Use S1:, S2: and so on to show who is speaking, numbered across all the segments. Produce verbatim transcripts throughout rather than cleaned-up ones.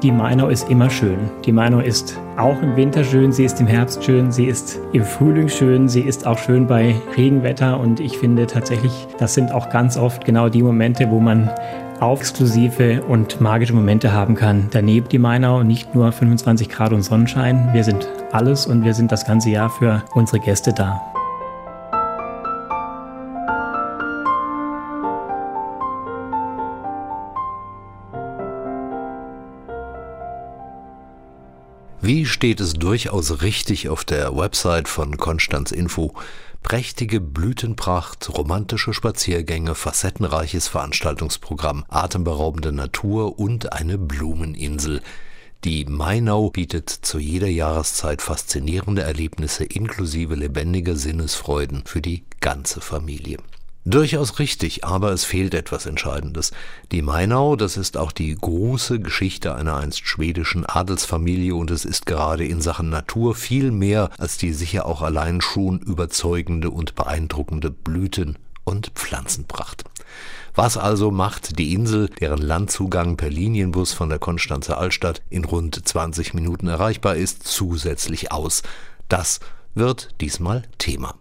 S1: Die Mainau ist immer schön. Die Mainau ist auch im Winter schön, sie ist im Herbst schön, sie ist im Frühling schön, sie ist auch schön bei Regenwetter und ich finde tatsächlich, das sind auch ganz oft genau die Momente, wo man auch exklusive und magische Momente haben kann. Daneben die Mainau, nicht nur fünfundzwanzig Grad und Sonnenschein, wir sind alles und wir sind das ganze Jahr für unsere Gäste da.
S2: Wie steht es durchaus richtig auf der Website von Konstanz Info? Prächtige Blütenpracht, romantische Spaziergänge, facettenreiches Veranstaltungsprogramm, atemberaubende Natur und eine Blumeninsel. Die Mainau bietet zu jeder Jahreszeit faszinierende Erlebnisse inklusive lebendiger Sinnesfreuden für die ganze Familie. Durchaus richtig, aber es fehlt etwas Entscheidendes. Die Mainau, das ist auch die große Geschichte einer einst schwedischen Adelsfamilie und es ist gerade in Sachen Natur viel mehr als die sicher auch allein schon überzeugende und beeindruckende Blüten- und Pflanzenpracht. Was also macht die Insel, deren Landzugang per Linienbus von der Konstanzer Altstadt in rund zwanzig Minuten erreichbar ist, zusätzlich aus? Das wird diesmal Thema.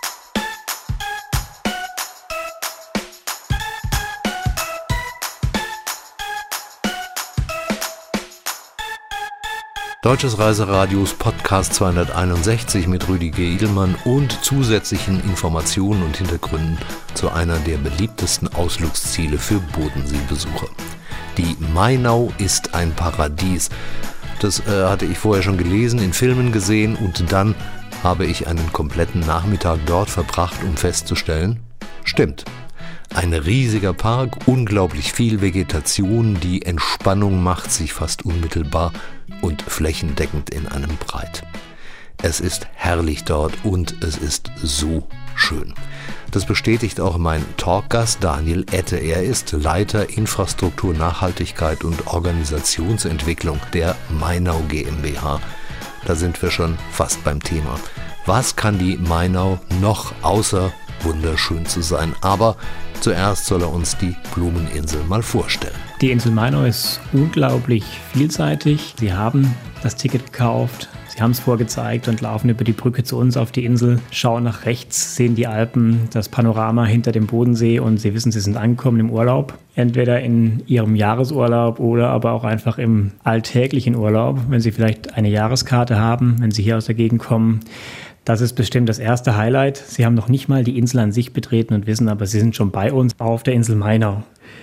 S2: Deutsches Reiseradios Podcast zweihunderteinundsechzig mit Rüdi G. Edelmann und zusätzlichen Informationen und Hintergründen zu einer der beliebtesten Ausflugsziele für Bodenseebesucher. Die Mainau ist ein Paradies. Das äh, hatte ich vorher schon gelesen, in Filmen gesehen und dann habe ich einen kompletten Nachmittag dort verbracht, um festzustellen, stimmt. Ein riesiger Park, unglaublich viel Vegetation, die Entspannung macht sich fast unmittelbar und flächendeckend in einem breit. Es ist herrlich dort und es ist so schön. Das bestätigt auch mein Talkgast Daniel Ette. Er ist Leiter Infrastruktur, Nachhaltigkeit und Organisationsentwicklung der Mainau GmbH. Da sind wir schon fast beim Thema. Was kann die Mainau noch außer wunderschön zu sein? Aber zuerst soll er uns die Blumeninsel mal vorstellen.
S1: Die Insel Mainau ist unglaublich vielseitig. Sie haben das Ticket gekauft, Sie haben es vorgezeigt und laufen über die Brücke zu uns auf die Insel, schauen nach rechts, sehen die Alpen, das Panorama hinter dem Bodensee und Sie wissen, Sie sind angekommen im Urlaub. Entweder in Ihrem Jahresurlaub oder aber auch einfach im alltäglichen Urlaub, wenn Sie vielleicht eine Jahreskarte haben, wenn Sie hier aus der Gegend kommen. Das ist bestimmt das erste Highlight. Sie haben noch nicht mal die Insel an sich betreten und wissen aber, Sie sind schon bei uns auf der Insel Mainau.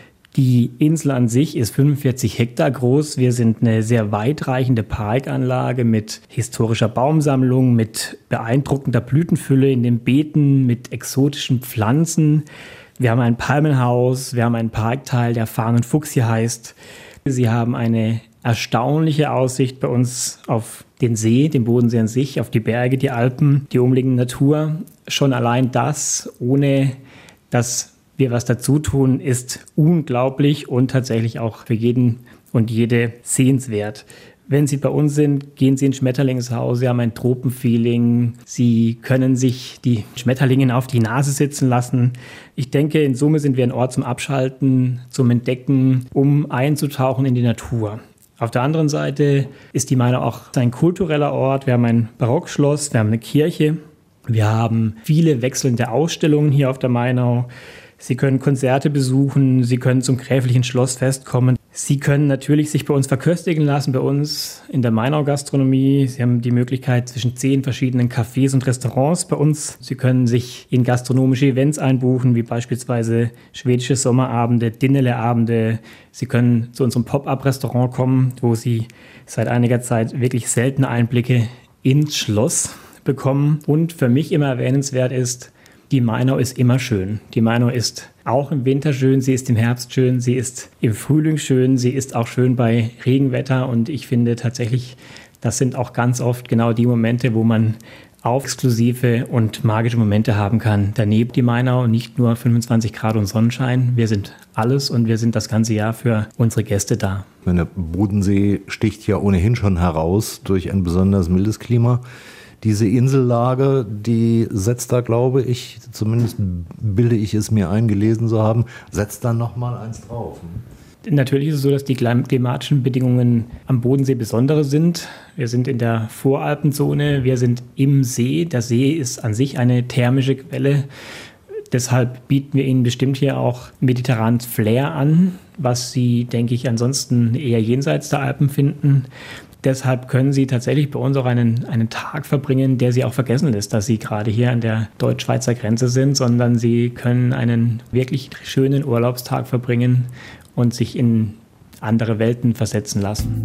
S1: Die Insel an sich ist fünfundvierzig Hektar groß. Wir sind eine sehr weitreichende Parkanlage mit historischer Baumsammlung, mit beeindruckender Blütenfülle in den Beeten, mit exotischen Pflanzen. Wir haben ein Palmenhaus, wir haben einen Parkteil, der Farn und Fuchs hier heißt. Sie haben eine erstaunliche Aussicht bei uns auf den See, den Bodensee an sich, auf die Berge, die Alpen, die umliegende Natur. Schon allein das, ohne dass wir was dazu tun, ist unglaublich und tatsächlich auch für jeden und jede sehenswert. Wenn Sie bei uns sind, gehen Sie ins Schmetterlingshaus, Sie haben ein Tropenfeeling, Sie können sich die Schmetterlinge auf die Nase sitzen lassen. Ich denke, in Summe sind wir ein Ort zum Abschalten, zum Entdecken, um einzutauchen in die Natur. Auf der anderen Seite ist die Mainau auch ein kultureller Ort. Wir haben ein Barockschloss, wir haben eine Kirche, wir haben viele wechselnde Ausstellungen hier auf der Mainau. Sie können Konzerte besuchen, Sie können zum gräflichen Schlossfest kommen. Sie können natürlich sich bei uns verköstigen lassen, bei uns in der Mainau-Gastronomie. Sie haben die Möglichkeit zwischen zehn verschiedenen Cafés und Restaurants bei uns. Sie können sich in gastronomische Events einbuchen, wie beispielsweise schwedische Sommerabende, Dinnele-Abende. Sie können zu unserem Pop-up-Restaurant kommen, wo Sie seit einiger Zeit wirklich seltene Einblicke ins Schloss bekommen. Und für mich immer erwähnenswert ist, die Mainau ist immer schön. Die Mainau ist auch im Winter schön, sie ist im Herbst schön, sie ist im Frühling schön, sie ist auch schön bei Regenwetter und ich finde tatsächlich, das sind auch ganz oft genau die Momente, wo man auch exklusive und magische Momente haben kann. Daneben die Mainau, nicht nur fünfundzwanzig Grad und Sonnenschein, wir sind alles und wir sind das ganze Jahr für unsere Gäste da.
S2: Der Bodensee sticht ja ohnehin schon heraus durch ein besonders mildes Klima. Diese Insellage, die setzt da, glaube ich, zumindest bilde ich es mir ein, gelesen zu haben, setzt da nochmal eins drauf.
S1: Natürlich ist es so, dass die klimatischen Bedingungen am Bodensee besondere sind. Wir sind in der Voralpenzone, wir sind im See. Der See ist an sich eine thermische Quelle. Deshalb bieten wir Ihnen bestimmt hier auch mediterranes Flair an, was Sie, denke ich, ansonsten eher jenseits der Alpen finden. Deshalb können Sie tatsächlich bei uns auch einen, einen Tag verbringen, der Sie auch vergessen lässt, dass Sie gerade hier an der deutsch-schweizer Grenze sind, sondern Sie können einen wirklich schönen Urlaubstag verbringen und sich in andere Welten versetzen lassen.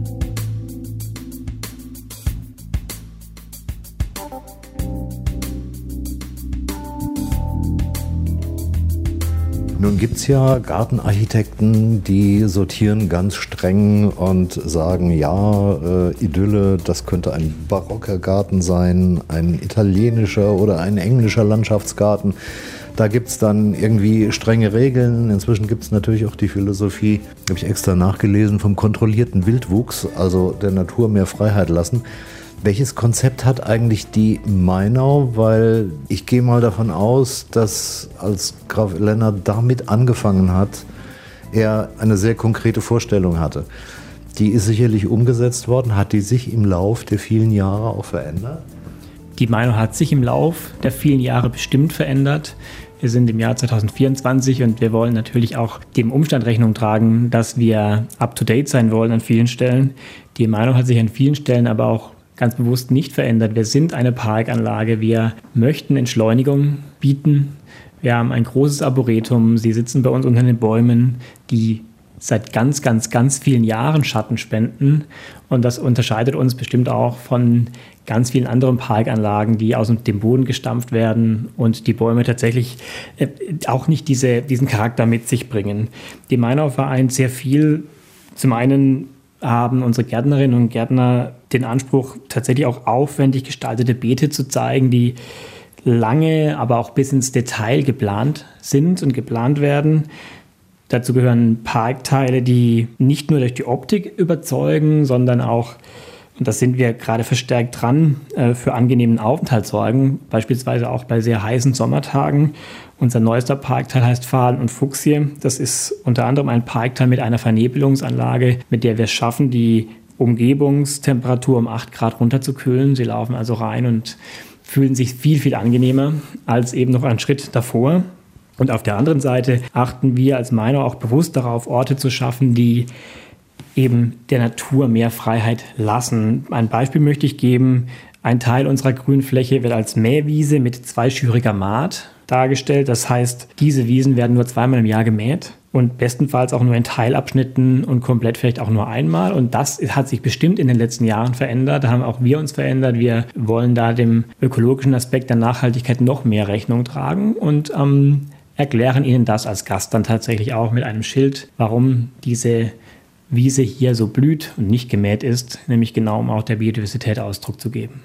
S2: Nun gibt es ja Gartenarchitekten, die sortieren ganz streng und sagen, ja, äh, Idylle, das könnte ein barocker Garten sein, ein italienischer oder ein englischer Landschaftsgarten. Da gibt es dann irgendwie strenge Regeln. Inzwischen gibt es natürlich auch die Philosophie, habe ich extra nachgelesen, vom kontrollierten Wildwuchs, also der Natur mehr Freiheit lassen. Welches Konzept hat eigentlich die Mainau? Weil ich gehe mal davon aus, dass als Graf Lennart damit angefangen hat, er eine sehr konkrete Vorstellung hatte. Die ist sicherlich umgesetzt worden. Hat die sich im Lauf der vielen Jahre auch verändert?
S1: Die Mainau hat sich im Lauf der vielen Jahre bestimmt verändert. Wir sind im Jahr zwanzig vierundzwanzig und wir wollen natürlich auch dem Umstand Rechnung tragen, dass wir up-to-date sein wollen an vielen Stellen. Die Mainau hat sich an vielen Stellen aber auch ganz bewusst nicht verändert. Wir sind eine Parkanlage. Wir möchten Entschleunigung bieten. Wir haben ein großes Arboretum. Sie sitzen bei uns unter den Bäumen, die seit ganz, ganz, ganz vielen Jahren Schatten spenden. Und das unterscheidet uns bestimmt auch von ganz vielen anderen Parkanlagen, die aus dem Boden gestampft werden und die Bäume tatsächlich äh, auch nicht diese, diesen Charakter mit sich bringen. Die Mainau vereint sehr viel. Zum einen haben unsere Gärtnerinnen und Gärtner den Anspruch, tatsächlich auch aufwendig gestaltete Beete zu zeigen, die lange, aber auch bis ins Detail geplant sind und geplant werden. Dazu gehören Parkteile, die nicht nur durch die Optik überzeugen, sondern auch, und das sind wir gerade verstärkt dran, für angenehmen Aufenthalt sorgen, beispielsweise auch bei sehr heißen Sommertagen. Unser neuester Parkteil heißt Farn und Fuchsie. Das ist unter anderem ein Parkteil mit einer Vernebelungsanlage, mit der wir es schaffen, die Umgebungstemperatur um acht Grad runterzukühlen. Sie laufen also rein und fühlen sich viel, viel angenehmer als eben noch einen Schritt davor. Und auf der anderen Seite achten wir als Mainau auch bewusst darauf, Orte zu schaffen, die eben der Natur mehr Freiheit lassen. Ein Beispiel möchte ich geben. Ein Teil unserer Grünfläche wird als Mähwiese mit zweischüriger Maat dargestellt. Das heißt, diese Wiesen werden nur zweimal im Jahr gemäht und bestenfalls auch nur in Teilabschnitten und komplett vielleicht auch nur einmal. Und das hat sich bestimmt in den letzten Jahren verändert. Da haben auch wir uns verändert. Wir wollen da dem ökologischen Aspekt der Nachhaltigkeit noch mehr Rechnung tragen und ähm, erklären Ihnen das als Gast dann tatsächlich auch mit einem Schild, warum diese Wiese hier so blüht und nicht gemäht ist, nämlich genau um auch der Biodiversität Ausdruck zu geben.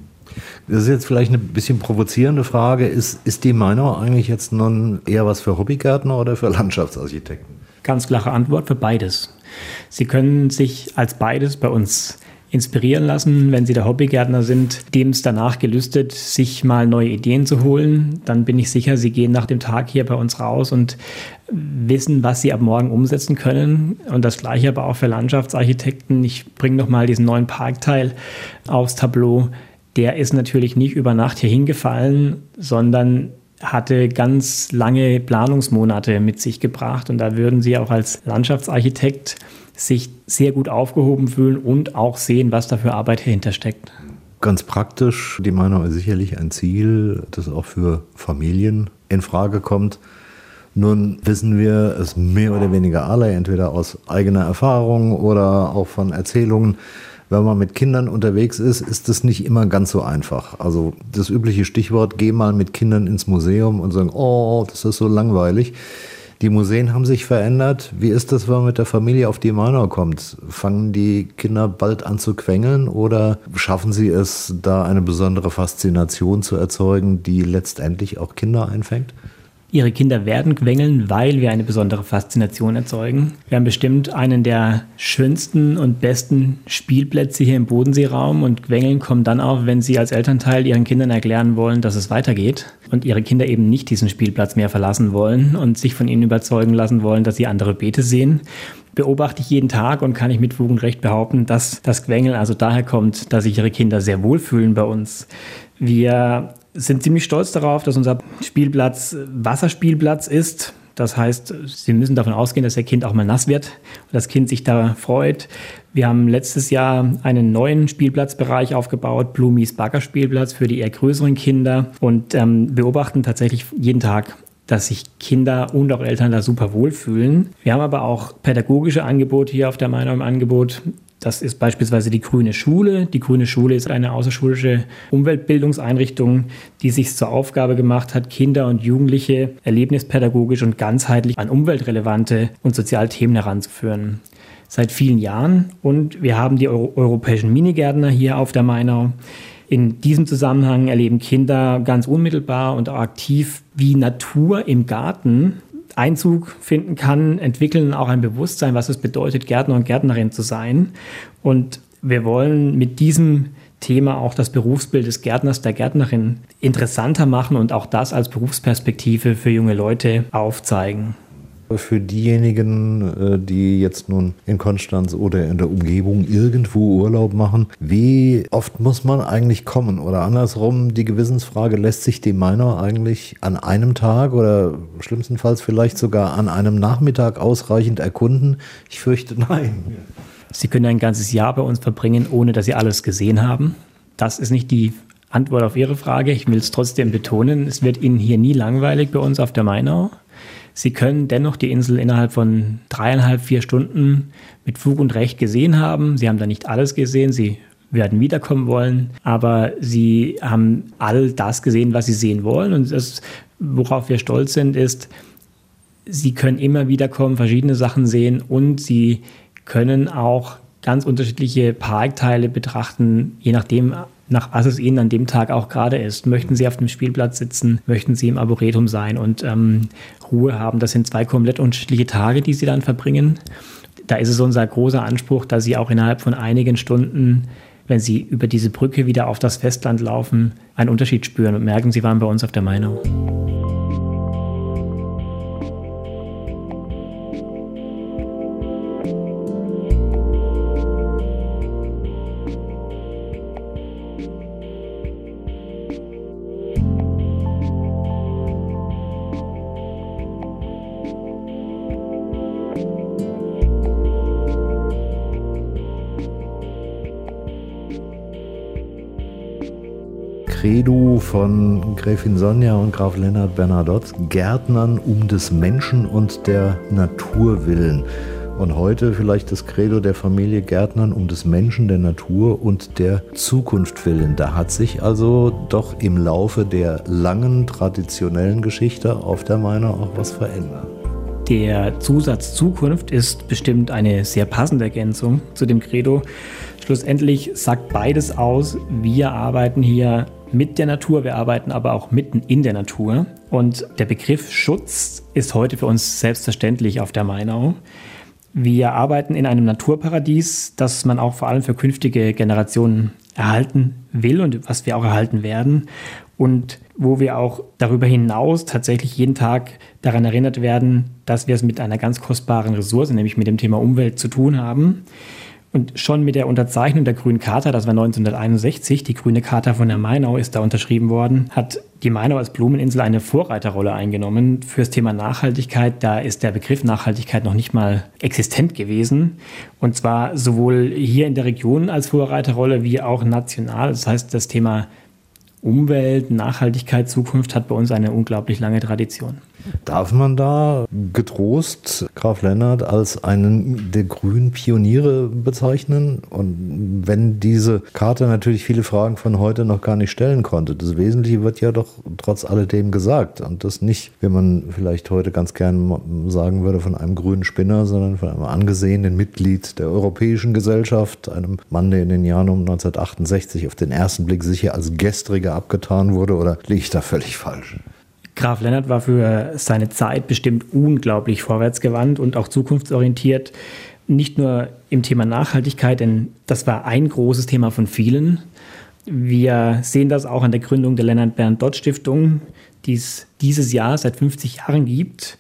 S2: Das ist jetzt vielleicht eine bisschen provozierende Frage. Ist, ist die Mainau eigentlich jetzt nun eher was für Hobbygärtner oder für Landschaftsarchitekten?
S1: Ganz klare Antwort, für beides. Sie können sich als beides bei uns inspirieren lassen, wenn Sie der Hobbygärtner sind, dem es danach gelüstet, sich mal neue Ideen zu holen. Dann bin ich sicher, Sie gehen nach dem Tag hier bei uns raus und wissen, was Sie ab morgen umsetzen können. Und das Gleiche aber auch für Landschaftsarchitekten. Ich bringe noch mal diesen neuen Parkteil aufs Tableau. Der ist natürlich nicht über Nacht hier hingefallen, sondern hatte ganz lange Planungsmonate mit sich gebracht. Und da würden Sie auch als Landschaftsarchitekt sich sehr gut aufgehoben fühlen und auch sehen, was da für Arbeit dahinter steckt.
S2: Ganz praktisch, die Mainau ist sicherlich ein Ziel, das auch für Familien in Frage kommt. Nun wissen wir es mehr oder weniger alle, entweder aus eigener Erfahrung oder auch von Erzählungen. Wenn man mit Kindern unterwegs ist, ist das nicht immer ganz so einfach. Also das übliche Stichwort, geh mal mit Kindern ins Museum und sagen, oh, das ist so langweilig. Die Museen haben sich verändert. Wie ist das, wenn man mit der Familie auf die Mainau kommt? Fangen die Kinder bald an zu quengeln oder schaffen sie es, da eine besondere Faszination zu erzeugen, die letztendlich auch Kinder einfängt?
S1: Ihre Kinder werden quengeln, weil wir eine besondere Faszination erzeugen. Wir haben bestimmt einen der schönsten und besten Spielplätze hier im Bodenseeraum und Quengeln kommen dann auch, wenn Sie als Elternteil Ihren Kindern erklären wollen, dass es weitergeht und Ihre Kinder eben nicht diesen Spielplatz mehr verlassen wollen und sich von Ihnen überzeugen lassen wollen, dass sie andere Beete sehen. beobachte ich jeden Tag und kann ich mit Fug und Recht behaupten, dass das Quengel also daher kommt, dass sich ihre Kinder sehr wohlfühlen bei uns. Wir sind ziemlich stolz darauf, dass unser Spielplatz Wasserspielplatz ist. Das heißt, Sie müssen davon ausgehen, dass Ihr Kind auch mal nass wird und das Kind sich da freut. Wir haben letztes Jahr einen neuen Spielplatzbereich aufgebaut, Blumis Baggerspielplatz für die eher größeren Kinder und ähm, beobachten tatsächlich jeden Tag, dass sich Kinder und auch Eltern da super wohlfühlen. Wir haben aber auch pädagogische Angebote hier auf der Mainau im Angebot. Das ist beispielsweise die Grüne Schule. Die Grüne Schule ist eine außerschulische Umweltbildungseinrichtung, die sich zur Aufgabe gemacht hat, Kinder und Jugendliche erlebnispädagogisch und ganzheitlich an umweltrelevante und soziale Themen heranzuführen. Seit vielen Jahren. Und wir haben die Euro- europäischen Minigärtner hier auf der Mainau. In diesem Zusammenhang erleben Kinder ganz unmittelbar und auch aktiv, wie Natur im Garten Einzug finden kann, entwickeln auch ein Bewusstsein, was es bedeutet, Gärtner und Gärtnerin zu sein. Und wir wollen mit diesem Thema auch das Berufsbild des Gärtners, der Gärtnerin interessanter machen und auch das als Berufsperspektive für junge Leute aufzeigen.
S2: Für diejenigen, die jetzt nun in Konstanz oder in der Umgebung irgendwo Urlaub machen, wie oft muss man eigentlich kommen? Oder andersrum, die Gewissensfrage, lässt sich die Mainau eigentlich an einem Tag oder schlimmstenfalls vielleicht sogar an einem Nachmittag ausreichend erkunden? Ich fürchte, nein.
S1: Sie können ein ganzes Jahr bei uns verbringen, ohne dass Sie alles gesehen haben. Das ist nicht die Antwort auf Ihre Frage. Ich will es trotzdem betonen, es wird Ihnen hier nie langweilig bei uns auf der Mainau. Sie können dennoch die Insel innerhalb von dreieinhalb, vier Stunden mit Fug und Recht gesehen haben. Sie haben da nicht alles gesehen, Sie werden wiederkommen wollen, aber Sie haben all das gesehen, was Sie sehen wollen. Und das, worauf wir stolz sind, ist, Sie können immer wiederkommen, verschiedene Sachen sehen und Sie können auch ganz unterschiedliche Parkteile betrachten, je nachdem, nach was es Ihnen an dem Tag auch gerade ist. Möchten Sie auf dem Spielplatz sitzen? Möchten Sie im Arboretum sein und ähm, Ruhe haben? Das sind zwei komplett unterschiedliche Tage, die Sie dann verbringen. Da ist es unser großer Anspruch, dass Sie auch innerhalb von einigen Stunden, wenn Sie über diese Brücke wieder auf das Festland laufen, einen Unterschied spüren und merken, Sie waren bei uns auf der Mainau.
S2: Credo von Gräfin Sonja und Graf Lennart Bernadotte, Gärtnern um des Menschen und der Natur willen. Und heute vielleicht das Credo der Familie Gärtnern um des Menschen, der Natur und der Zukunft willen. Da hat sich also doch im Laufe der langen traditionellen Geschichte auf der Mainau auch was verändert.
S1: Der Zusatz Zukunft ist bestimmt eine sehr passende Ergänzung zu dem Credo. Schlussendlich sagt beides aus, wir arbeiten hier mit der Natur, wir arbeiten aber auch mitten in der Natur. Und der Begriff Schutz ist heute für uns selbstverständlich auf der Mainau. Wir arbeiten in einem Naturparadies, das man auch vor allem für künftige Generationen erhalten will und was wir auch erhalten werden. Und wo wir auch darüber hinaus tatsächlich jeden Tag daran erinnert werden, dass wir es mit einer ganz kostbaren Ressource, nämlich mit dem Thema Umwelt, zu tun haben. Und schon mit der Unterzeichnung der Grünen Charta, das war neunzehnhunderteinundsechzig, die Grüne Charta von der Mainau ist da unterschrieben worden, hat die Mainau als Blumeninsel eine Vorreiterrolle eingenommen fürs Thema Nachhaltigkeit. Da ist der Begriff Nachhaltigkeit noch nicht mal existent gewesen. Und zwar sowohl hier in der Region als Vorreiterrolle wie auch national. Das heißt, das Thema Umwelt, Nachhaltigkeit, Zukunft hat bei uns eine unglaublich lange Tradition.
S2: Darf man da getrost Graf Lennart als einen der grünen Pioniere bezeichnen? Und wenn diese Karte natürlich viele Fragen von heute noch gar nicht stellen konnte, das Wesentliche wird ja doch trotz alledem gesagt. Und das nicht, wie man vielleicht heute ganz gern sagen würde, von einem grünen Spinner, sondern von einem angesehenen Mitglied der Europäischen Gesellschaft, einem Mann, der in den Jahren um neunzehnhundertachtundsechzig auf den ersten Blick sicher als Gestriger abgetan wurde. Oder liege ich da völlig falsch?
S1: Graf Lennart war für seine Zeit bestimmt unglaublich vorwärtsgewandt und auch zukunftsorientiert. Nicht nur im Thema Nachhaltigkeit, denn das war ein großes Thema von vielen. Wir sehen das auch an der Gründung der Lennart Bernadotte Stiftung, die es dieses Jahr seit fünfzig Jahren gibt,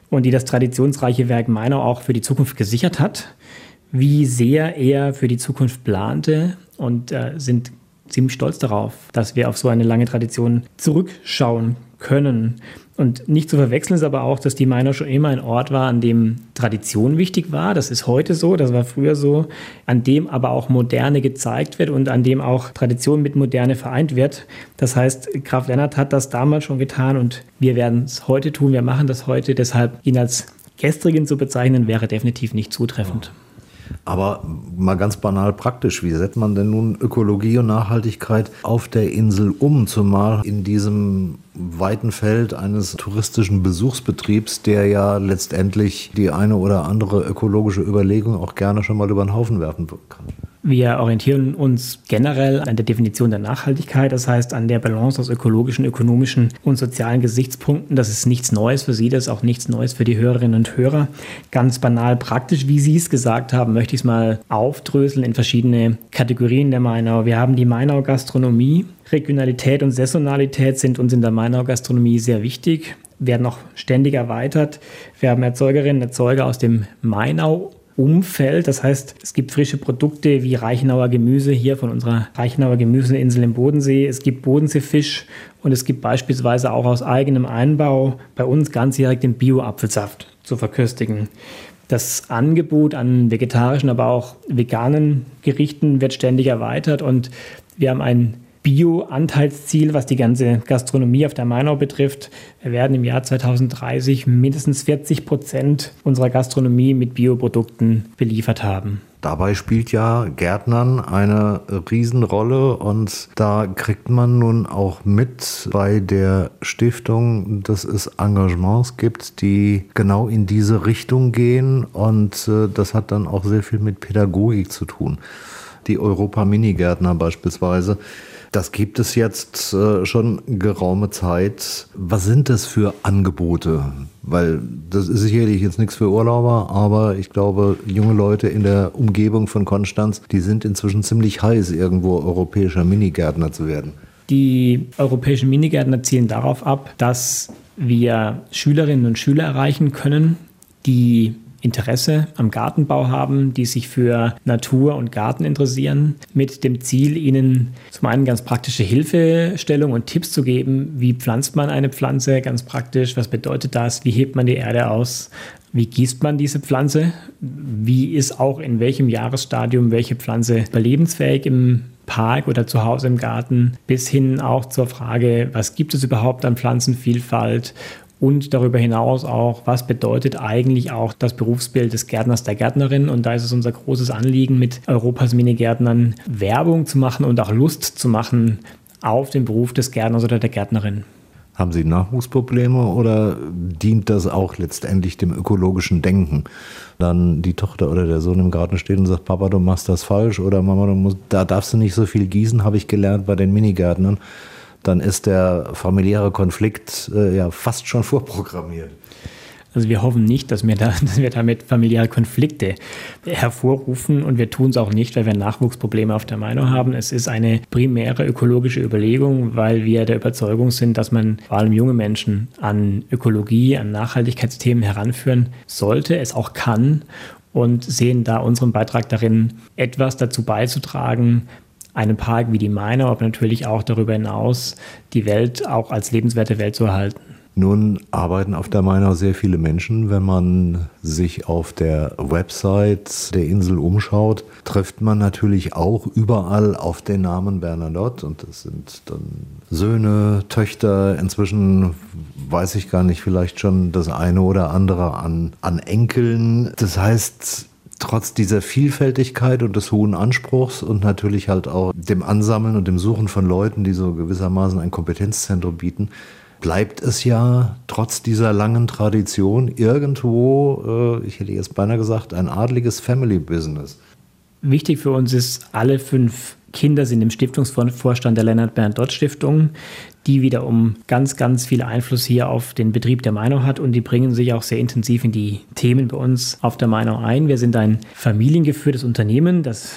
S1: und die das traditionsreiche Werk Mainau auch für die Zukunft gesichert hat, wie sehr er für die Zukunft plante und äh, sind ziemlich stolz darauf, dass wir auf so eine lange Tradition zurückschauen können. Und nicht zu verwechseln ist aber auch, dass die Mainau schon immer ein Ort war, an dem Tradition wichtig war. Das ist heute so, das war früher so, an dem aber auch Moderne gezeigt wird und an dem auch Tradition mit Moderne vereint wird. Das heißt, Graf Lennart hat das damals schon getan und wir werden es heute tun, wir machen das heute. Deshalb ihn als Gestrigen zu bezeichnen, wäre definitiv nicht zutreffend.
S2: Aber mal ganz banal praktisch, wie setzt man denn nun Ökologie und Nachhaltigkeit auf der Insel um, zumal in diesem weiten Feld eines touristischen Besuchsbetriebs, der ja letztendlich die eine oder andere ökologische Überlegung auch gerne schon mal über den Haufen werfen kann?
S1: Wir orientieren uns generell an der Definition der Nachhaltigkeit, das heißt an der Balance aus ökologischen, ökonomischen und sozialen Gesichtspunkten. Das ist nichts Neues für Sie, das ist auch nichts Neues für die Hörerinnen und Hörer. Ganz banal praktisch, wie Sie es gesagt haben, möchte ich es mal aufdröseln in verschiedene Kategorien der Mainau. Wir haben die Mainau-Gastronomie. Regionalität und Saisonalität sind uns in der Mainau-Gastronomie sehr wichtig, werden auch ständig erweitert. Wir haben Erzeugerinnen und Erzeuger aus dem Mainau Umfeld. Das heißt, es gibt frische Produkte wie Reichenauer Gemüse hier von unserer Reichenauer Gemüseinsel im Bodensee. Es gibt Bodenseefisch und es gibt beispielsweise auch aus eigenem Einbau bei uns ganzjährig den Bio-Apfelsaft zu verköstigen. Das Angebot an vegetarischen, aber auch veganen Gerichten wird ständig erweitert und wir haben ein Bio-Anteilsziel, was die ganze Gastronomie auf der Mainau betrifft. Wir werden im Jahr zweitausenddreißig mindestens vierzig Prozent unserer Gastronomie mit Bioprodukten beliefert haben.
S2: Dabei spielt ja Gärtnern eine Riesenrolle und da kriegt man nun auch mit bei der Stiftung, dass es Engagements gibt, die genau in diese Richtung gehen und äh, das hat dann auch sehr viel mit Pädagogik zu tun. Die Europa-Minigärtner beispielsweise. Das gibt es jetzt äh, schon geraume Zeit. Was sind das für Angebote? Weil das ist sicherlich jetzt nichts für Urlauber, aber ich glaube, junge Leute in der Umgebung von Konstanz, die sind inzwischen ziemlich heiß, irgendwo europäischer Minigärtner zu werden.
S1: Die europäischen Minigärtner zielen darauf ab, dass wir Schülerinnen und Schüler erreichen können, die Interesse am Gartenbau haben, die sich für Natur und Garten interessieren, mit dem Ziel, ihnen zum einen ganz praktische Hilfestellung und Tipps zu geben, wie pflanzt man eine Pflanze, ganz praktisch, was bedeutet das, wie hebt man die Erde aus, wie gießt man diese Pflanze, wie ist auch in welchem Jahresstadium welche Pflanze überlebensfähig im Park oder zu Hause im Garten, bis hin auch zur Frage, was gibt es überhaupt an Pflanzenvielfalt. Und darüber hinaus auch, was bedeutet eigentlich auch das Berufsbild des Gärtners, der Gärtnerin? Und da ist es unser großes Anliegen, mit Europas Minigärtnern Werbung zu machen und auch Lust zu machen auf den Beruf des Gärtners oder der Gärtnerin.
S2: Haben Sie Nachwuchsprobleme oder dient das auch letztendlich dem ökologischen Denken? Dann die Tochter oder der Sohn im Garten steht und sagt, Papa, du machst das falsch oder Mama, du musst, da darfst du nicht so viel gießen, habe ich gelernt bei den Minigärtnern. Dann ist der familiäre Konflikt äh, ja fast schon vorprogrammiert.
S1: Also wir hoffen nicht, dass wir, da, dass wir damit familiäre Konflikte hervorrufen und wir tun es auch nicht, weil wir Nachwuchsprobleme auf der Mainau haben. Es ist eine primäre ökologische Überlegung, weil wir der Überzeugung sind, dass man vor allem junge Menschen an Ökologie, an Nachhaltigkeitsthemen heranführen sollte, es auch kann und sehen da unseren Beitrag darin, etwas dazu beizutragen, einen Park wie die Mainau, aber natürlich auch darüber hinaus die Welt auch als lebenswerte Welt zu erhalten.
S2: Nun arbeiten auf der Mainau sehr viele Menschen. Wenn man sich auf der Website der Insel umschaut, trifft man natürlich auch überall auf den Namen Bernadotte. Und das sind dann Söhne, Töchter, inzwischen weiß ich gar nicht, vielleicht schon das eine oder andere an, an Enkeln. Das heißt, trotz dieser Vielfältigkeit und des hohen Anspruchs und natürlich halt auch dem Ansammeln und dem Suchen von Leuten, die so gewissermaßen ein Kompetenzzentrum bieten, bleibt es ja trotz dieser langen Tradition irgendwo, äh, ich hätte jetzt beinahe gesagt, ein adliges Family-Business.
S1: Wichtig für uns ist, alle fünf Kinder sind im Stiftungsvorstand der Lennart-Bernadotte-Stiftung, die wiederum ganz, ganz viel Einfluss hier auf den Betrieb der Mainau hat und die bringen sich auch sehr intensiv in die Themen bei uns auf der Mainau ein. Wir sind ein familiengeführtes Unternehmen, das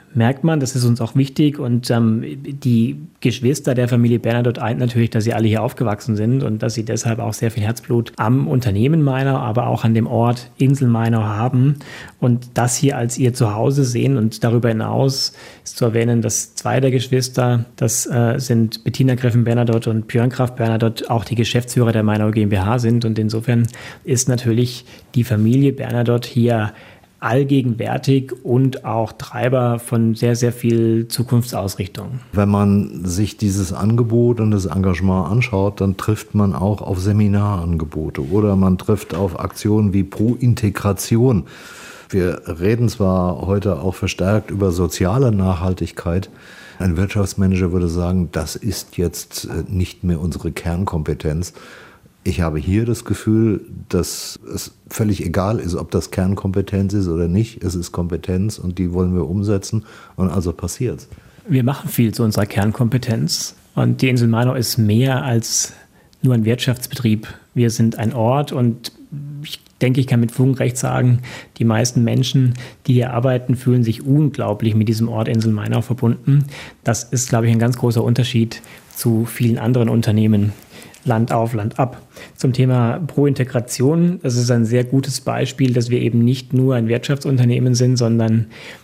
S1: merkt man, das ist uns auch wichtig. Und ähm, die Geschwister der Familie Bernadotte eint natürlich, dass sie alle hier aufgewachsen sind und dass sie deshalb auch sehr viel Herzblut am Unternehmen Mainau, aber auch an dem Ort Insel Mainau haben und das hier als ihr Zuhause sehen. Und darüber hinaus ist zu erwähnen, dass zwei der Geschwister, das äh, sind Bettina Gräfin Bernadotte und Björn Graf Bernadotte, auch die Geschäftsführer der Mainau GmbH sind. Und insofern ist natürlich die Familie Bernadotte hier allgegenwärtig und auch Treiber von sehr, sehr viel Zukunftsausrichtung.
S2: Wenn man sich dieses Angebot und das Engagement anschaut, dann trifft man auch auf Seminarangebote oder man trifft auf Aktionen wie Pro Integration. Wir reden zwar heute auch verstärkt über soziale Nachhaltigkeit. Ein Wirtschaftsmanager würde sagen, das ist jetzt nicht mehr unsere Kernkompetenz. Ich habe hier das Gefühl, dass es völlig egal ist, ob das Kernkompetenz ist oder nicht. Es ist Kompetenz und die wollen wir umsetzen und also passiert's.
S1: Wir machen viel zu unserer Kernkompetenz und die Insel Mainau ist mehr als nur ein Wirtschaftsbetrieb. Wir sind ein Ort und ich denke, ich kann mit Fug und Recht sagen, die meisten Menschen, die hier arbeiten, fühlen sich unglaublich mit diesem Ort Insel Mainau verbunden. Das ist, glaube ich, ein ganz großer Unterschied zu vielen anderen Unternehmen. Land auf, Land ab. Zum Thema Pro-Integration, das ist ein sehr gutes Beispiel, dass wir eben nicht nur ein Wirtschaftsunternehmen sind, sondern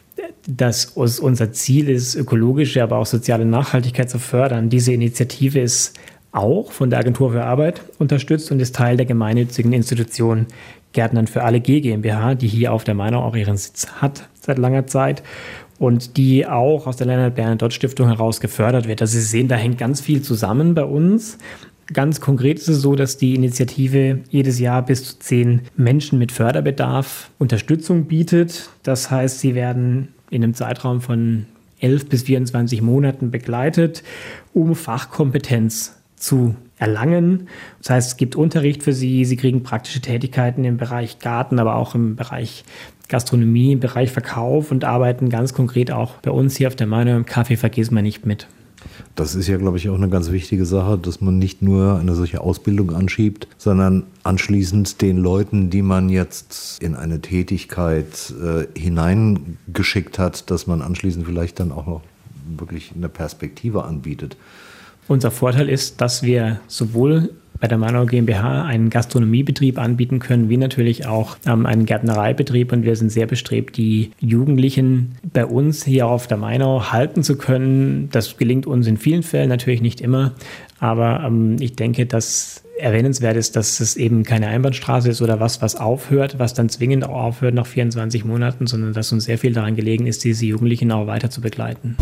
S1: dass unser Ziel ist, ökologische, aber auch soziale Nachhaltigkeit zu fördern. Diese Initiative ist auch von der Agentur für Arbeit unterstützt und ist Teil der gemeinnützigen Institution Gärtnern für alle G GmbH, die hier auf der Mainau auch ihren Sitz hat seit langer Zeit und die auch aus der Leonhard Bernadotte Stiftung heraus gefördert wird. Also Sie sehen, da hängt ganz viel zusammen bei uns. Ganz konkret ist es so, dass die Initiative jedes Jahr bis zu zehn Menschen mit Förderbedarf Unterstützung bietet. Das heißt, sie werden in einem Zeitraum von elf bis vierundzwanzig Monaten begleitet, um Fachkompetenz zu erlangen. Das heißt, es gibt Unterricht für sie, sie kriegen praktische Tätigkeiten im Bereich Garten, aber auch im Bereich Gastronomie, im Bereich Verkauf und arbeiten ganz konkret auch bei uns hier auf der Mainau im Café Vergiss mal nicht mit.
S2: Das ist ja, glaube ich, auch eine ganz wichtige Sache, dass man nicht nur eine solche Ausbildung anschiebt, sondern anschließend den Leuten, die man jetzt in eine Tätigkeit äh, hineingeschickt hat, dass man anschließend vielleicht dann auch noch wirklich eine Perspektive anbietet.
S1: Unser Vorteil ist, dass wir sowohl bei der Mainau GmbH einen Gastronomiebetrieb anbieten können, wie natürlich auch ähm, einen Gärtnereibetrieb. Und wir sind sehr bestrebt, die Jugendlichen bei uns hier auf der Mainau halten zu können. Das gelingt uns in vielen Fällen, natürlich nicht immer. Aber ähm, ich denke, dass erwähnenswert ist, dass es eben keine Einbahnstraße ist oder was, was aufhört, was dann zwingend auch aufhört nach vierundzwanzig Monaten, sondern dass uns sehr viel daran gelegen ist, diese Jugendlichen auch weiter zu begleiten.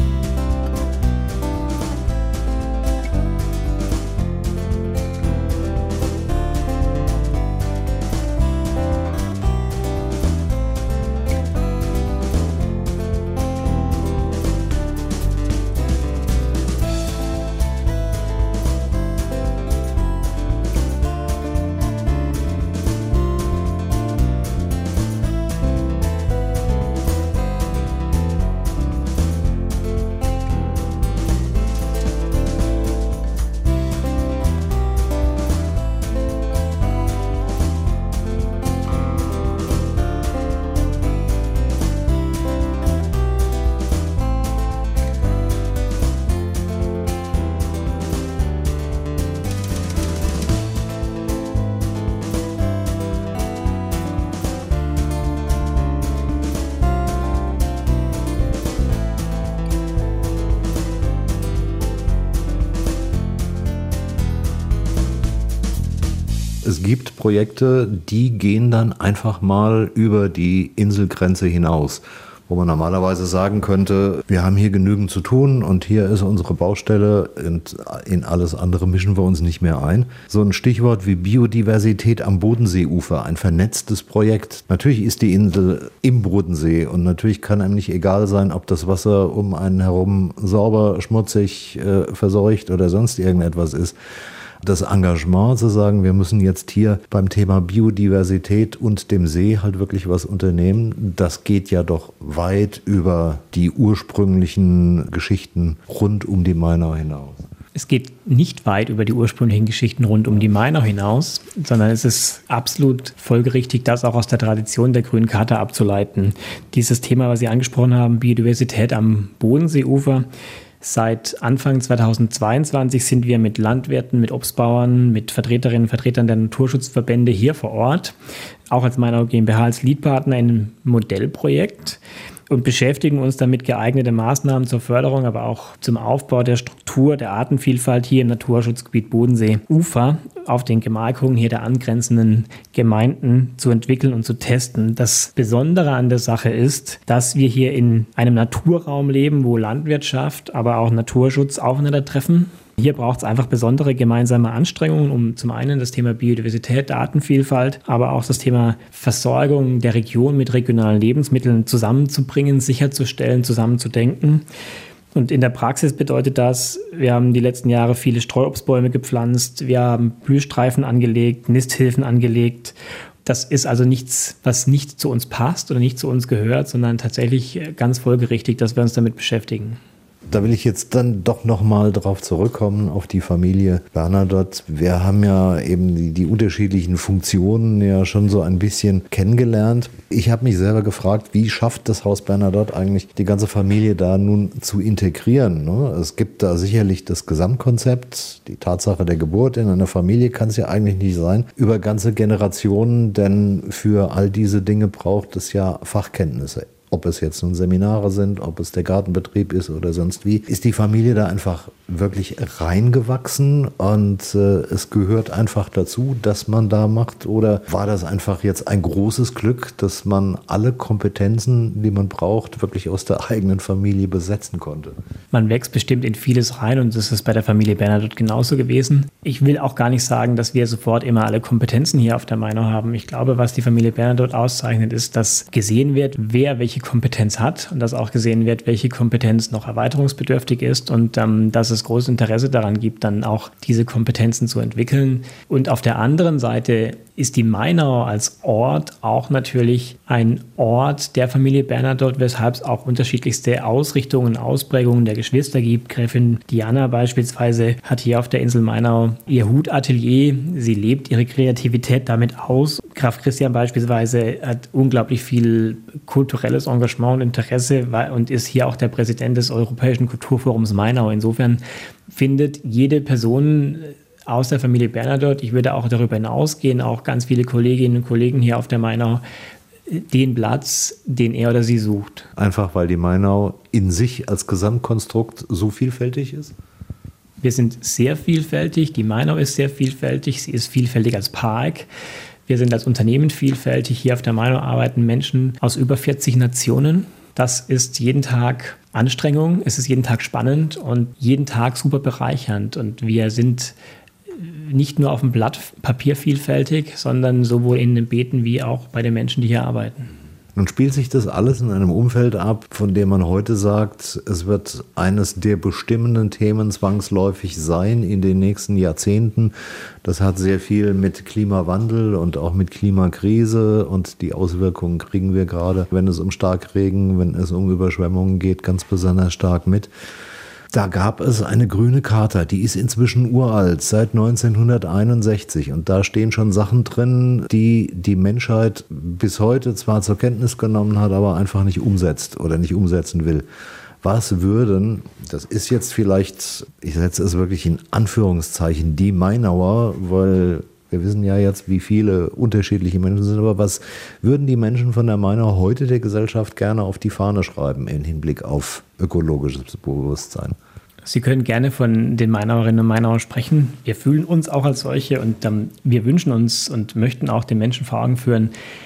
S2: Es gibt Projekte, die gehen dann einfach mal über die Inselgrenze hinaus, wo man normalerweise sagen könnte, wir haben hier genügend zu tun und hier ist unsere Baustelle und in alles andere mischen wir uns nicht mehr ein. So ein Stichwort wie Biodiversität am Bodenseeufer, ein vernetztes Projekt. Natürlich ist die Insel im Bodensee und natürlich kann einem nicht egal sein, ob das Wasser um einen herum sauber, schmutzig, äh, verseucht oder sonst irgendetwas ist. Das Engagement zu sagen, wir müssen jetzt hier beim Thema Biodiversität und dem See halt wirklich was unternehmen, das geht ja doch weit über die ursprünglichen Geschichten rund um die Mainau hinaus.
S1: Es geht nicht weit über die ursprünglichen Geschichten rund um die Mainau hinaus, sondern es ist absolut folgerichtig, das auch aus der Tradition der Grünen Charta abzuleiten. Dieses Thema, was Sie angesprochen haben, Biodiversität am Bodenseeufer. Seit Anfang zweitausendzweiundzwanzig sind wir mit Landwirten, mit Obstbauern, mit Vertreterinnen und Vertretern der Naturschutzverbände hier vor Ort, auch als Mainau GmbH als Leadpartner in einem Modellprojekt und beschäftigen uns damit, geeignete Maßnahmen zur Förderung, aber auch zum Aufbau der Struktur der Artenvielfalt hier im Naturschutzgebiet Bodensee-Ufer auf den Gemarkungen hier der angrenzenden Gemeinden zu entwickeln und zu testen. Das Besondere an der Sache ist, dass wir hier in einem Naturraum leben, wo Landwirtschaft, aber auch Naturschutz aufeinandertreffen. Hier braucht es einfach besondere gemeinsame Anstrengungen, um zum einen das Thema Biodiversität, Artenvielfalt, aber auch das Thema Versorgung der Region mit regionalen Lebensmitteln zusammenzubringen, sicherzustellen, zusammenzudenken. Und in der Praxis bedeutet das, wir haben die letzten Jahre viele Streuobstbäume gepflanzt, wir haben Blühstreifen angelegt, Nisthilfen angelegt. Das ist also nichts, was nicht zu uns passt oder nicht zu uns gehört, sondern tatsächlich ganz folgerichtig, dass wir uns damit beschäftigen.
S2: Da will ich jetzt dann doch nochmal drauf zurückkommen, auf die Familie Bernadotte. Wir haben ja eben die, die unterschiedlichen Funktionen ja schon so ein bisschen kennengelernt. Ich habe mich selber gefragt, wie schafft das Haus Bernadotte eigentlich, die ganze Familie da nun zu integrieren? Ne? Es gibt da sicherlich das Gesamtkonzept, die Tatsache der Geburt in einer Familie kann es ja eigentlich nicht sein, über ganze Generationen, denn für all diese Dinge braucht es ja Fachkenntnisse. Ob es jetzt nun Seminare sind, ob es der Gartenbetrieb ist oder sonst wie, ist die Familie da einfach wirklich reingewachsen und äh, es gehört einfach dazu, dass man da macht? Oder war das einfach jetzt ein großes Glück, dass man alle Kompetenzen, die man braucht, wirklich aus der eigenen Familie besetzen konnte?
S1: Man wächst bestimmt in vieles rein und das ist bei der Familie Bernadotte genauso gewesen. Ich will auch gar nicht sagen, dass wir sofort immer alle Kompetenzen hier auf der Mainau haben. Ich glaube, was die Familie Bernadotte auszeichnet, ist, dass gesehen wird, wer welche Kompetenz hat und dass auch gesehen wird, welche Kompetenz noch erweiterungsbedürftig ist und ähm, dass es großes Interesse daran gibt, dann auch diese Kompetenzen zu entwickeln. Und auf der anderen Seite ist die Mainau als Ort auch natürlich ein Ort der Familie Bernadotte, weshalb es auch unterschiedlichste Ausrichtungen, Ausprägungen der Geschwister gibt. Gräfin Diana beispielsweise hat hier auf der Insel Mainau ihr Hutatelier. Sie lebt ihre Kreativität damit aus. Graf Christian beispielsweise hat unglaublich viel kulturelles Engagement und Interesse und ist hier auch der Präsident des Europäischen Kulturforums Mainau. Insofern findet jede Person aus der Familie Bernadotte, ich würde auch darüber hinausgehen, auch ganz viele Kolleginnen und Kollegen hier auf der Mainau, den Platz, den er oder sie sucht.
S2: Einfach weil die Mainau in sich als Gesamtkonstrukt so vielfältig ist?
S1: Wir sind sehr vielfältig, die Mainau ist sehr vielfältig, sie ist vielfältig als Park. Wir sind als Unternehmen vielfältig. Hier auf der Mainau arbeiten Menschen aus über vierzig Nationen. Das ist jeden Tag Anstrengung, es ist jeden Tag spannend und jeden Tag super bereichernd. Und wir sind nicht nur auf dem Blatt Papier vielfältig, sondern sowohl in den Beeten wie auch bei den Menschen, die hier arbeiten.
S2: Nun spielt sich das alles in einem Umfeld ab, von dem man heute sagt, es wird eines der bestimmenden Themen zwangsläufig sein in den nächsten Jahrzehnten. Das hat sehr viel mit Klimawandel und auch mit Klimakrise und die Auswirkungen kriegen wir gerade, wenn es um Starkregen, wenn es um Überschwemmungen geht, ganz besonders stark mit. Da gab es eine grüne Charta, die ist inzwischen uralt, seit neunzehnhunderteinundsechzig. Und da stehen schon Sachen drin, die die Menschheit bis heute zwar zur Kenntnis genommen hat, aber einfach nicht umsetzt oder nicht umsetzen will. Was würden, das ist jetzt vielleicht, ich setze es wirklich in Anführungszeichen, die Mainauer, weil wir wissen ja jetzt, wie viele unterschiedliche Menschen sind, aber was würden die Menschen von der Mainau heute der Gesellschaft gerne auf die Fahne schreiben im Hinblick auf ökologisches Bewusstsein?
S1: Sie können gerne von den Mainauerinnen und Mainauern sprechen. Wir fühlen uns auch als solche und ähm, wir wünschen uns und möchten auch den Menschen vor Augen führen,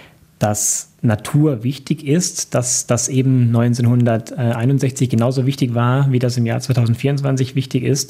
S1: dass Natur wichtig ist, dass das eben neunzehnhunderteinundsechzig genauso wichtig war, wie das im Jahr zweitausendvierundzwanzig wichtig ist.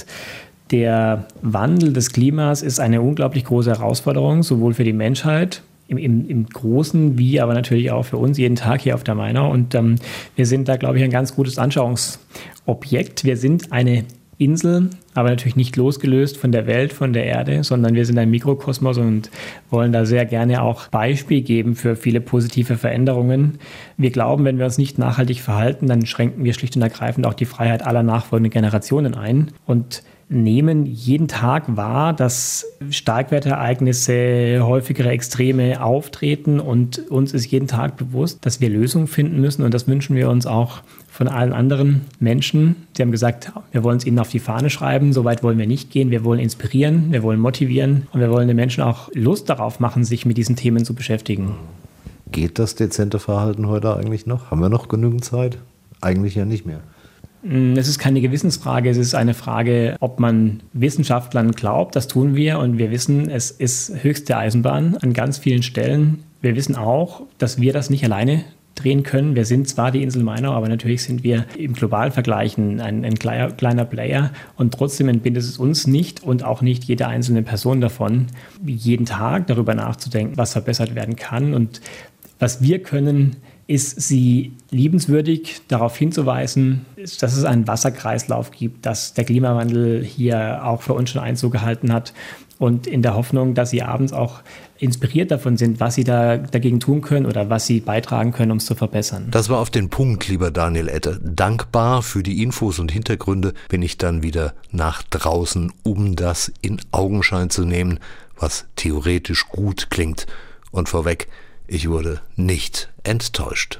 S1: Der Wandel des Klimas ist eine unglaublich große Herausforderung, sowohl für die Menschheit im, im, im Großen, wie aber natürlich auch für uns jeden Tag hier auf der Mainau. Und ähm, wir sind da, glaube ich, ein ganz gutes Anschauungsobjekt. Wir sind eine Insel, aber natürlich nicht losgelöst von der Welt, von der Erde, sondern wir sind ein Mikrokosmos und wollen da sehr gerne auch Beispiel geben für viele positive Veränderungen. Wir glauben, wenn wir uns nicht nachhaltig verhalten, dann schränken wir schlicht und ergreifend auch die Freiheit aller nachfolgenden Generationen ein. Und nehmen jeden Tag wahr, dass Starkwetterereignisse, häufigere Extreme auftreten und uns ist jeden Tag bewusst, dass wir Lösungen finden müssen und das wünschen wir uns auch von allen anderen Menschen. Sie haben gesagt, wir wollen es ihnen auf die Fahne schreiben, so weit wollen wir nicht gehen, wir wollen inspirieren, wir wollen motivieren und wir wollen den Menschen auch Lust darauf machen, sich mit diesen Themen zu beschäftigen.
S2: Geht das dezente Verhalten heute eigentlich noch? Haben wir noch genügend Zeit? Eigentlich ja nicht mehr.
S1: Es ist keine Gewissensfrage, es ist eine Frage, ob man Wissenschaftlern glaubt, das tun wir und wir wissen, es ist höchste Eisenbahn an ganz vielen Stellen. Wir wissen auch, dass wir das nicht alleine drehen können. Wir sind zwar die Insel Mainau, aber natürlich sind wir im globalen Vergleich ein, ein kleiner, kleiner Player und trotzdem entbindet es uns nicht und auch nicht jede einzelne Person davon, jeden Tag darüber nachzudenken, was verbessert werden kann und was wir können, ist sie liebenswürdig darauf hinzuweisen, dass es einen Wasserkreislauf gibt, dass der Klimawandel hier auch für uns schon Einzug gehalten hat und in der Hoffnung, dass sie abends auch inspiriert davon sind, was sie da dagegen tun können oder was sie beitragen können, um es zu verbessern.
S2: Das war auf den Punkt, lieber Daniel Ette. Dankbar für die Infos und Hintergründe bin ich dann wieder nach draußen, um das in Augenschein zu nehmen, was theoretisch gut klingt. Und vorweg, ich wurde nicht enttäuscht.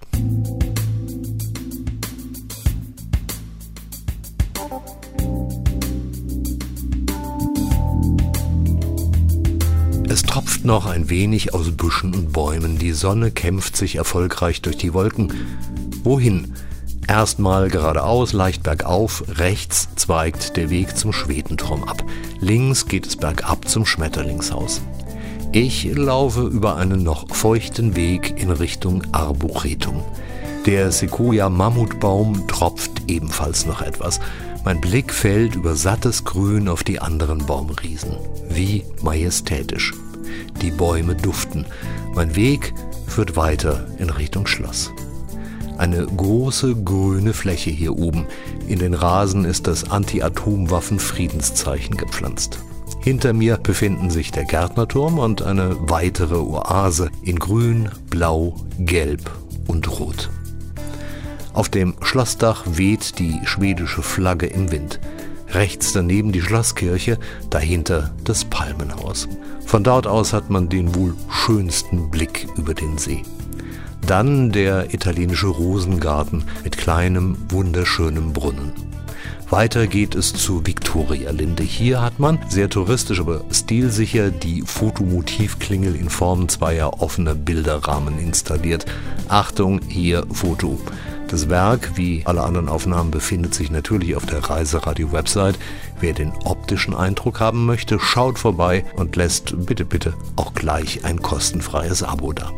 S2: Es tropft noch ein wenig aus Büschen und Bäumen. Die Sonne kämpft sich erfolgreich durch die Wolken. Wohin? Erstmal geradeaus, leicht bergauf. Rechts zweigt der Weg zum Schwedenturm ab. Links geht es bergab zum Schmetterlingshaus. Ich laufe über einen noch feuchten Weg in Richtung Arboretum. Der Sequoia-Mammutbaum tropft ebenfalls noch etwas. Mein Blick fällt über sattes Grün auf die anderen Baumriesen. Wie majestätisch. Die Bäume duften. Mein Weg führt weiter in Richtung Schloss. Eine große grüne Fläche hier oben. In den Rasen ist das Anti-Atomwaffen-Friedenszeichen gepflanzt. Hinter mir befinden sich der Gärtnerturm und eine weitere Oase in Grün, Blau, Gelb und Rot. Auf dem Schlossdach weht die schwedische Flagge im Wind. Rechts daneben die Schlosskirche, dahinter das Palmenhaus. Von dort aus hat man den wohl schönsten Blick über den See. Dann der italienische Rosengarten mit kleinem, wunderschönem Brunnen. Weiter geht es zur Viktorialinde. Hier hat man, sehr touristisch, aber stilsicher, die Fotomotivklingel in Form zweier offener Bilderrahmen installiert. Achtung, hier Foto. Das Werk, wie alle anderen Aufnahmen, befindet sich natürlich auf der Reiseradio-Website. Wer den optischen Eindruck haben möchte, schaut vorbei und lässt bitte, bitte auch gleich ein kostenfreies Abo da.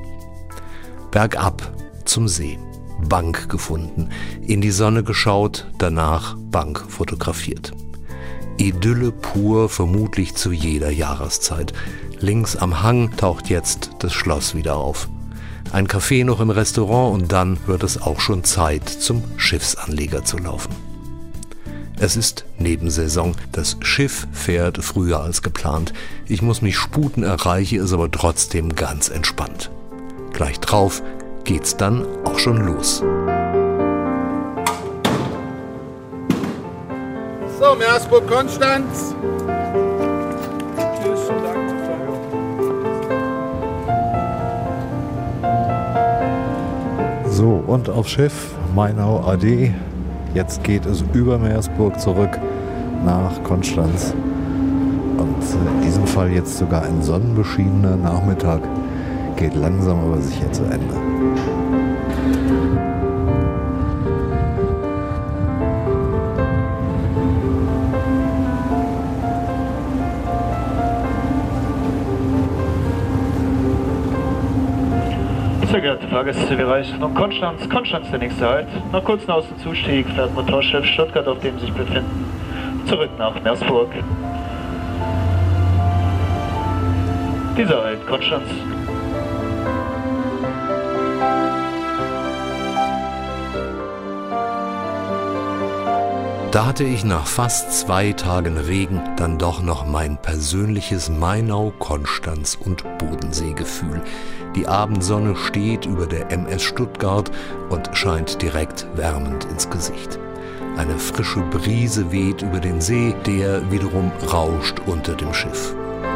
S2: Bergab zum See. Bank gefunden, in die Sonne geschaut, danach Bank fotografiert. Idylle pur, vermutlich zu jeder Jahreszeit. Links am Hang taucht jetzt das Schloss wieder auf. Ein Café noch im Restaurant und dann wird es auch schon Zeit, zum Schiffsanleger zu laufen. Es ist Nebensaison, das Schiff fährt früher als geplant. Ich muss mich sputen, erreiche es aber trotzdem ganz entspannt. Gleich drauf geht's dann auch schon los.
S3: So, Meersburg-Konstanz. Tschüss, danke.
S4: So, und aufs Schiff Mainau A D. Jetzt geht es über Meersburg zurück nach Konstanz. Und in diesem Fall jetzt sogar ein sonnenbeschiedener Nachmittag. Geht langsam aber sicher zu Ende.
S5: Sehr geehrte Fahrgäste, wir reisen um Konstanz. Konstanz der nächste Halt. Nach kurzem Außenzustieg fährt Motorschiff Stuttgart, auf dem Sie sich befinden, zurück nach Meersburg. Dieser Halt, Konstanz.
S2: Da hatte ich nach fast zwei Tagen Regen dann doch noch mein persönliches Mainau, Konstanz und Bodensee-Gefühl. Die Abendsonne steht über der M S Stuttgart und scheint direkt wärmend ins Gesicht. Eine frische Brise weht über den See, der wiederum rauscht unter dem Schiff.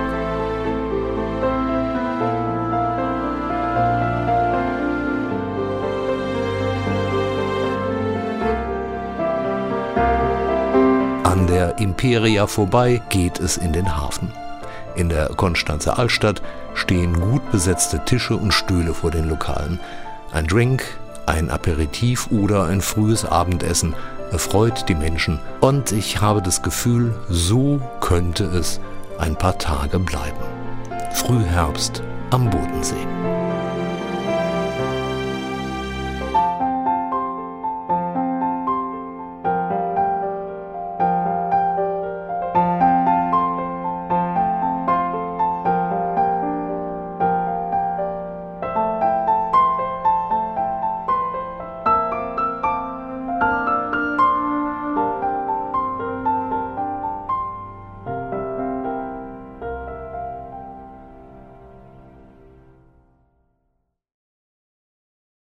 S2: An der Imperia vorbei geht es in den Hafen. In der Konstanzer Altstadt stehen gut besetzte Tische und Stühle vor den Lokalen. Ein Drink, ein Aperitif oder ein frühes Abendessen erfreut die Menschen und ich habe das Gefühl, so könnte es ein paar Tage bleiben. Frühherbst am Bodensee.